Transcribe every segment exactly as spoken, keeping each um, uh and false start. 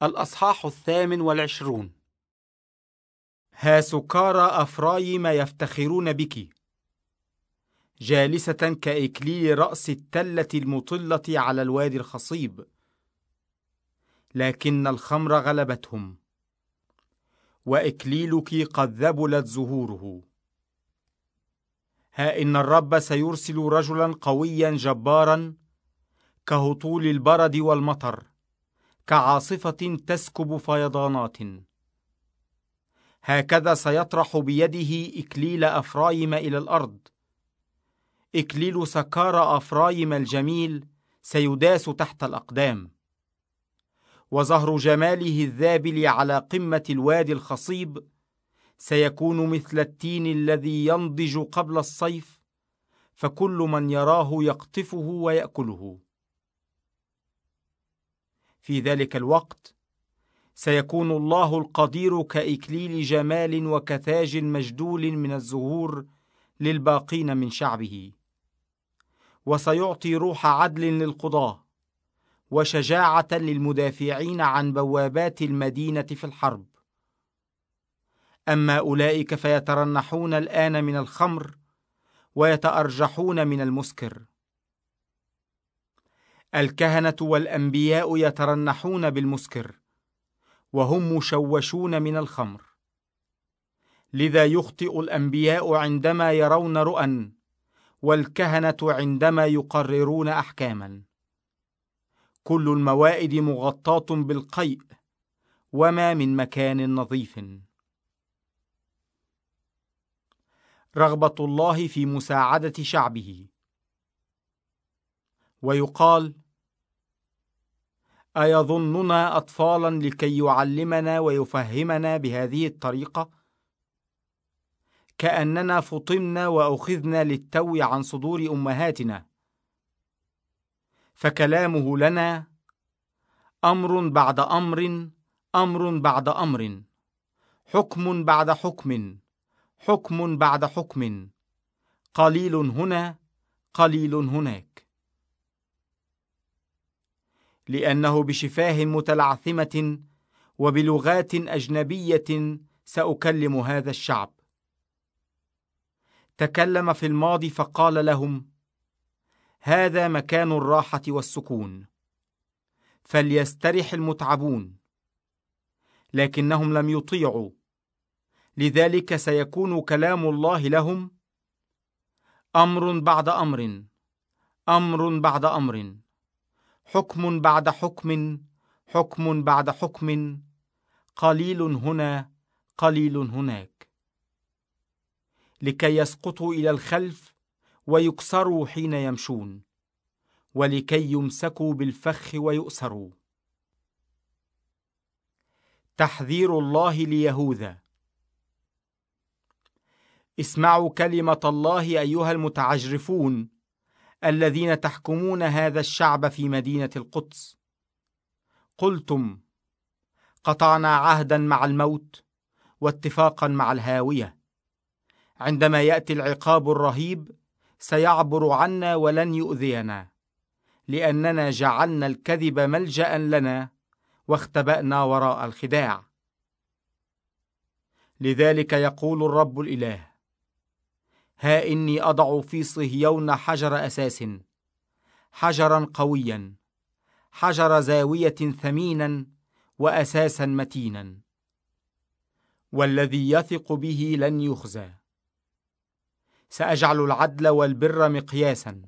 الأصحاح الثامن والعشرون. ها سكارى أفرايم يفتخرون بك، جالسة كإكليل رأس التلة المطلة على الوادي الخصيب، لكن الخمر غلبتهم، وإكليلك قد ذبلت زهوره. ها إن الرب سيرسل رجلا قويا جبارا، كهطول البرد والمطر، كعاصفة تسكب فيضانات. هكذا سيطرح بيده إكليل أفرايم إلى الأرض. إكليل سكارى أفرايم الجميل سيداس تحت الأقدام، وزهر جماله الذابل على قمة الوادي الخصيب سيكون مثل التين الذي ينضج قبل الصيف، فكل من يراه يقطفه ويأكله. في ذلك الوقت سيكون الله القدير كإكليل جمال وكتاج مجدول من الزهور للباقين من شعبه، وسيعطي روح عدل للقضاة وشجاعة للمدافعين عن بوابات المدينة في الحرب. أما أولئك فيترنحون الآن من الخمر ويتأرجحون من المسكر. الكهنة والأنبياء يترنحون بالمسكر، وهم مشوشون من الخمر. لذا يخطئ الأنبياء عندما يرون رؤى، والكهنة عندما يقررون أحكاما. كل الموائد مغطاة بالقيء، وما من مكان نظيف. رغبة الله في مساعدة شعبه. ويقال: أيظننا أطفالا لكي يعلمنا ويفهمنا بهذه الطريقة؟ كأننا فطمنا وأخذنا للتو عن صدور أمهاتنا. فكلامه لنا أمر بعد أمر، أمر بعد أمر، حكم بعد حكم، حكم بعد حكم، قليل هنا قليل هناك. لأنه بشفاه متلعثمة وبلغات أجنبية سأكلم هذا الشعب. تكلم في الماضي فقال لهم: هذا مكان الراحة والسكون، فليسترح المتعبون. لكنهم لم يطيعوا، لذلك سيكون كلام الله لهم أمر بعد أمر، أمر بعد أمر، حكم بعد حكم، حكم بعد حكم، قليل هنا قليل هناك، لكي يسقطوا إلى الخلف ويكسروا حين يمشون، ولكي يمسكوا بالفخ ويؤسروا. تحذير الله ليهوذا. اسمعوا كلمة الله أيها المتعجرفون الذين تحكمون هذا الشعب في مدينة القدس. قلتم: قطعنا عهدا مع الموت واتفاقا مع الهاوية. عندما يأتي العقاب الرهيب سيعبر عنا ولن يؤذينا، لأننا جعلنا الكذب ملجأ لنا واختبأنا وراء الخداع. لذلك يقول الرب الإله: ها إني أضع في صهيون حجر أساس، حجرا قويا، حجر زاوية ثمينا، وأساسا متينا، والذي يثق به لن يخزى. سأجعل العدل والبر مقياسا،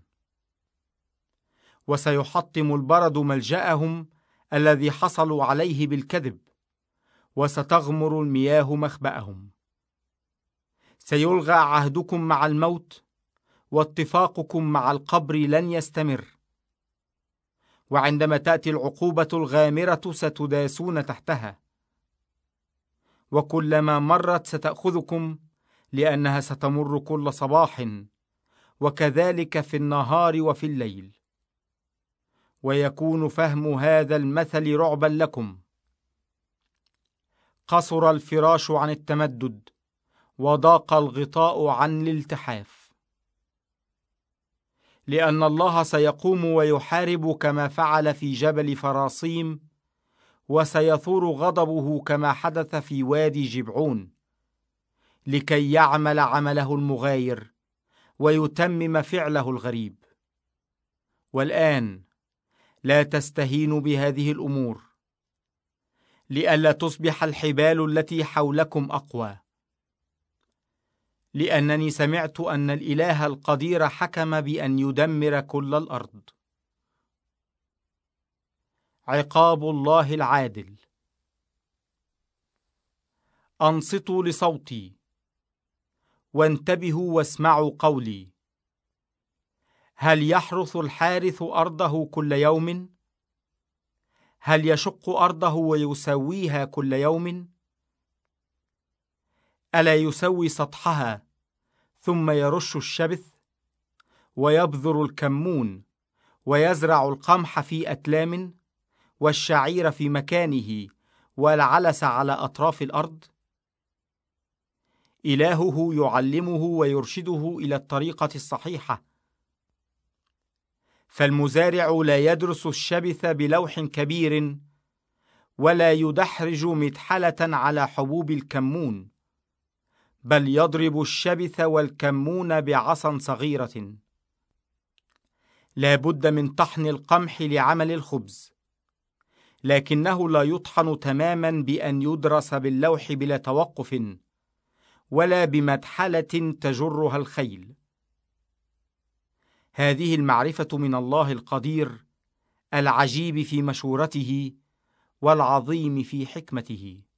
وسيحطم البرد ملجأهم الذي حصلوا عليه بالكذب، وستغمر المياه مخبأهم. سيلغى عهدكم مع الموت، واتفاقكم مع القبر لن يستمر. وعندما تأتي العقوبة الغامرة ستداسون تحتها، وكلما مرت ستأخذكم، لأنها ستمر كل صباح، وكذلك في النهار وفي الليل. ويكون فهم هذا المثل رعبا لكم. قصر الفراش عن التمدد، وضاق الغطاء عن الالتحاف. لأن الله سيقوم ويحارب كما فعل في جبل فراسيم، وسيثور غضبه كما حدث في وادي جبعون، لكي يعمل عمله المغاير ويتمم فعله الغريب. والآن لا تستهينوا بهذه الأمور، لئلا تصبح الحبال التي حولكم أقوى، لأنني سمعت أن الإله القدير حكم بأن يدمر كل الأرض. عقاب الله العادل. أنصتوا لصوتي وانتبهوا واسمعوا قولي. هل يحرث الحارث أرضه كل يوم؟ هل يشق أرضه ويسويها كل يوم؟ ألا يسوي سطحها ثم يرش الشبث ويبذر الكمون ويزرع القمح في أتلام والشعير في مكانه والعلس على أطراف الأرض؟ إلهه يعلمه ويرشده إلى الطريقة الصحيحة. فالمزارع لا يدرس الشبث بلوح كبير ولا يدحرج مدحلة على حبوب الكمون، بل يضرب الشبث والكمون بعصا صغيرة. لا بد من طحن القمح لعمل الخبز، لكنه لا يطحن تماما بأن يدرس باللوح بلا توقف ولا بمدحلة تجرها الخيل. هذه المعرفة من الله القدير العجيب في مشورته والعظيم في حكمته.